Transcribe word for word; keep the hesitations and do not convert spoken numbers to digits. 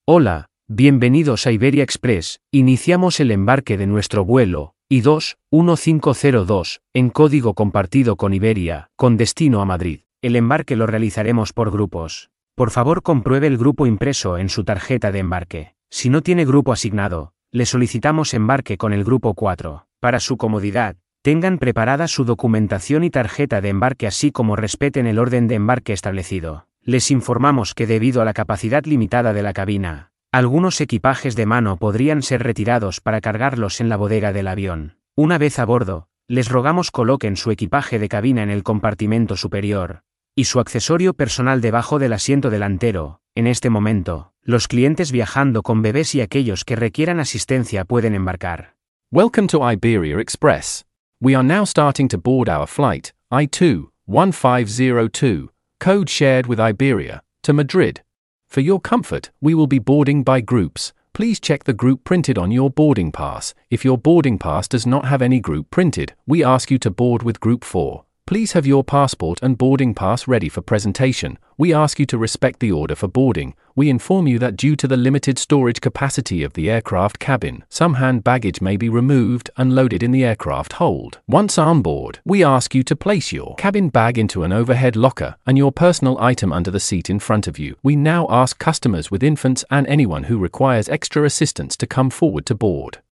Hola, bienvenidos a Iberia Express. Iniciamos el embarque de nuestro vuelo I dos uno cinco cero dos, en código compartido con Iberia, con destino a Madrid. El embarque lo realizaremos por grupos. Por favor, compruebe el grupo impreso en su tarjeta de embarque. Si no tiene grupo asignado, le solicitamos embarque con el grupo cuatro. Para su comodidad, tengan preparada su documentación y tarjeta de embarque, así como respeten el orden de embarque establecido. Les informamos que debido a la capacidad limitada de la cabina, algunos equipajes de mano podrían ser retirados para cargarlos en la bodega del avión. Una vez a bordo, les rogamos coloquen su equipaje de cabina en el compartimento superior y su accesorio personal debajo del asiento delantero. En este momento, los clientes viajando con bebés y aquellos que requieran asistencia pueden embarcar. Welcome to Iberia Express. We are now starting to board our flight, I two one five zero two, code shared with Iberia, to Madrid. For your comfort, we will be boarding by groups. Please check the group printed on your boarding pass. If your boarding pass does not have any group printed, we ask you to board with group four. Please have your passport and boarding pass ready for presentation. We ask you to respect the order for boarding. We inform you that due to the limited storage capacity of the aircraft cabin, some hand baggage may be removed and loaded in the aircraft hold. Once on board, we ask you to place your cabin bag into an overhead locker and your personal item under the seat in front of you. We now ask customers with infants and anyone who requires extra assistance to come forward to board.